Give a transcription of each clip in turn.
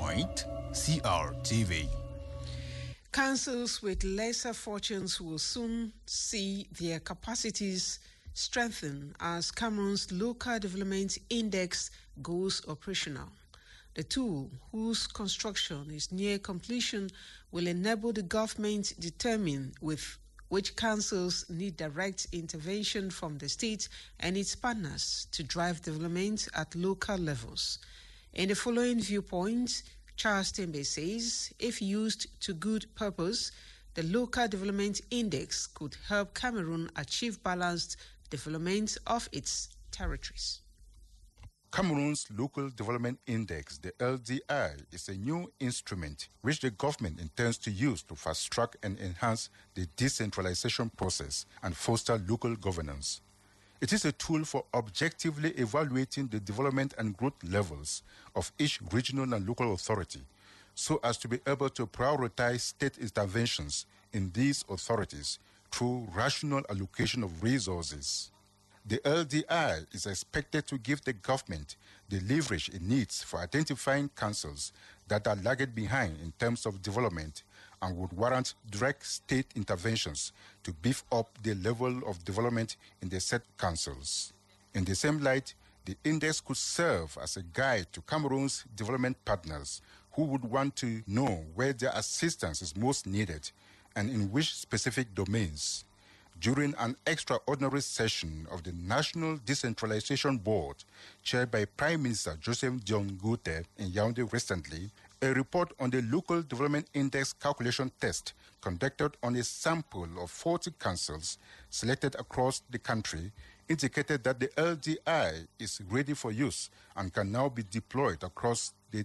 point, CRTV. Councils with lesser fortunes will soon see their capacities strengthen as Cameroon's Local Development Index goes operational. The tool, whose construction is near completion, will enable the government determine with which councils need direct intervention from the state and its partners to drive development at local levels. In the following viewpoint, Charles Tembe says, if used to good purpose, the Local Development Index could help Cameroon achieve balanced development of its territories. Cameroon's Local Development Index, the LDI, is a new instrument which the government intends to use to fast-track and enhance the decentralization process and foster local governance. It is a tool for objectively evaluating the development and growth levels of each regional and local authority so as to be able to prioritize state interventions in these authorities through rational allocation of resources. The LDI is expected to give the government the leverage it needs for identifying councils that are lagging behind in terms of development and would warrant direct state interventions to beef up the level of development in the said councils. In the same light, the index could serve as a guide to Cameroon's development partners who would want to know where their assistance is most needed and in which specific domains. During an extraordinary session of the National Decentralization Board, chaired by Prime Minister Joseph Dion Ngute in Yaoundé recently, a report on the Local Development Index calculation test conducted on a sample of 40 councils selected across the country indicated that the LDI is ready for use and can now be deployed across the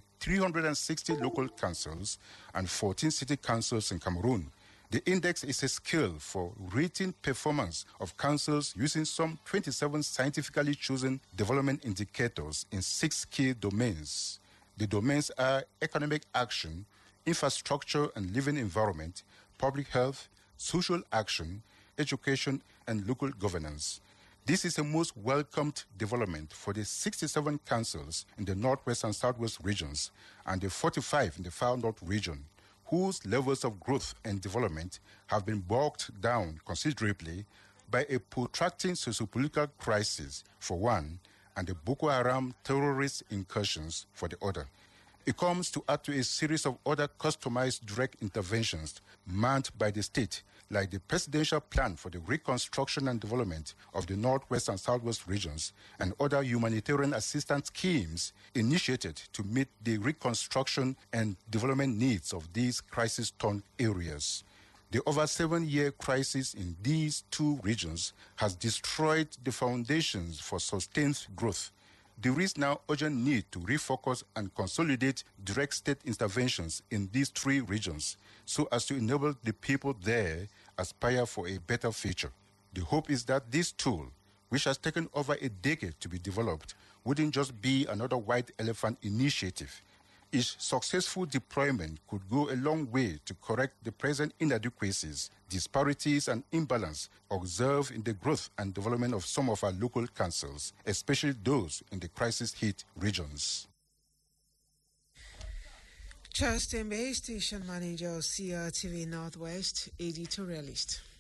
360 local councils and 14 city councils in Cameroon. The index is a scale for rating performance of councils using some 27 scientifically chosen development indicators in 6 key domains. The domains are economic action, infrastructure and living environment, public health, social action, education, and local governance. This is a most welcomed development for the 67 councils in the Northwest and Southwest regions and the 45 in the Far North region, whose levels of growth and development have been bogged down considerably by a protracting socio-political crisis for one, and the Boko Haram terrorist incursions for the other. It comes to add to a series of other customized direct interventions manned by the state, like the Presidential Plan for the Reconstruction and Development of the Northwest and Southwest regions and other humanitarian assistance schemes initiated to meet the reconstruction and development needs of these crisis-torn areas. The over 7-year crisis in these two regions has destroyed the foundations for sustained growth. There is now urgent need to refocus and consolidate direct state interventions in these 3 regions so as to enable the people there aspire for a better future. The hope is that this tool, which has taken over a decade to be developed, wouldn't just be another white elephant initiative. Its successful deployment could go a long way to correct the present inadequacies, disparities, and imbalance observed in the growth and development of some of our local councils, especially those in the crisis-hit regions. Charles Tembe, Station Manager, CRTV Northwest, editorialist.